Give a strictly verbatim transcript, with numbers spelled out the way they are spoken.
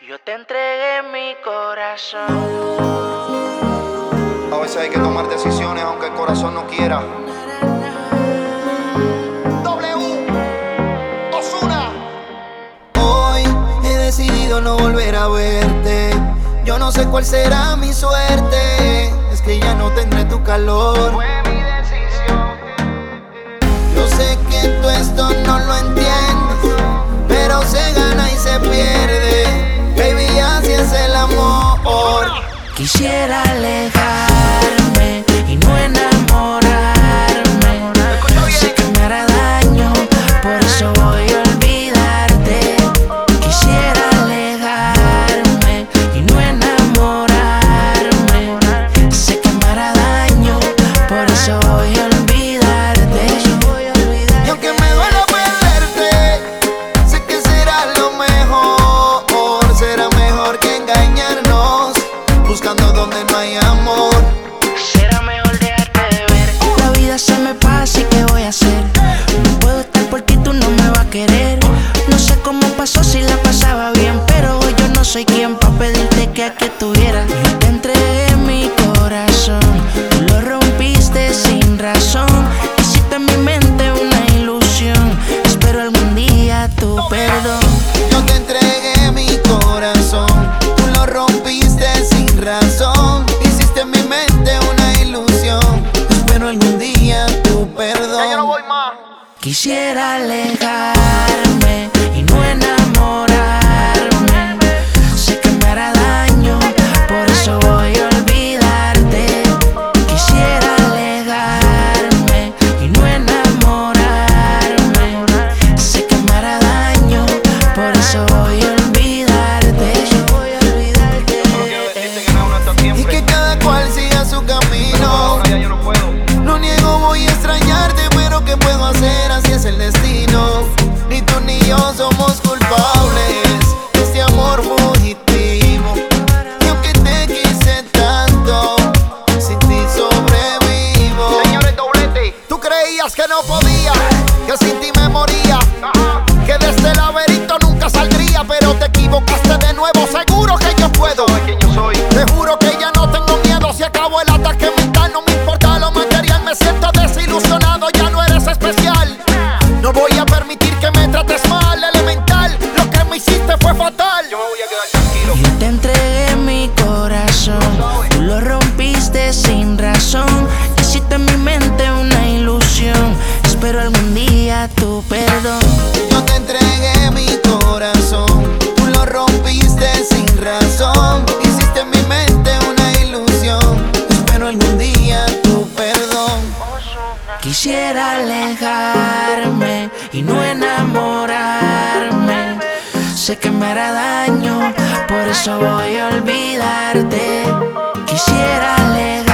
Yo te entregué mi corazón. A veces hay que tomar decisiones aunque el corazón no quiera. W Ozuna. Hoy he decidido no volver a verte. Yo no sé cuál será mi suerte. Es que ya no tendré tu calor. Fue mi decisión. Yo sé que tú esto no lo entiendes, pero se gana y se pierde. Baby, así es el amor. Quisiera alejarme y no enamorarme. Sé que me hará daño, por eso voy a olvidarte. Quisiera alejarme y no enamorarme. Sé que me hará daño, por eso voy a olvidarte. Y aunque me duela perderte, sé que será lo mejor. Será mejor que engañarnos, buscando donde no hay amor. Será mejor dejarte de ver. La vida se me pasa y ¿qué voy a hacer? No puedo estar por ti, tú no me vas a querer. No sé cómo pasó si la pasaba bien, pero hoy yo no soy quien pa' pedirte que aquí estuviera. Yo te entregué mi corazón, tú lo rompiste sin razón. Hiciste en mi mente una ilusión, espero algún día tu perdón. Yo te entregué mi corazón, tú lo rompiste sin razón. Hiciste en mi mente una ilusión, espero algún día tu perdón. Ya yo no voy más. Quisiera alejarme y no enamorarme. Sé que me hará daño, por eso voy a olvidarte. Quisiera alejarme y no enamorarme. Sé que me hará daño, por eso voy a olvidarte. Solo quiero decirte que no, no está Y siempre. que cada cual siga su Pero camino. ahora ya yo no puedo. No niego, voy a extrañarte, pero ¿qué puedo hacer? Así es el destino. Ni tú ni yo somos culpables de este amor fugitivo. Y aunque te quise tanto, sin ti sobrevivo. Señores, doblete. Tú creías que no podía, que sin ti me moría, Ajá. que de este laberinto nunca saldría, pero te equivocaste de nuevo. Seguro que yo puedo. ¿Sabes quién yo soy? Te juro que ya no tengo miedo. Si acabó el ataque mental, no me importa lo material. Me siento desilusionado, ya no eres especial. No voy a permitir que me trates mal, elemental. Lo que me hiciste fue fatal. Yo me voy a quedar tranquilo. Yo te entregué mi corazón, tú lo rompiste sin razón. Hiciste en mi mente una ilusión, espero algún día tu perdón. Yo te entregué mi corazón, tú lo rompiste sin razón. Hiciste en mi mente una ilusión, espero algún día tu perdón. Quisiera alejarme y no enamorarme. Sé que me hará daño, por eso voy a olvidarte. Quisiera alejarme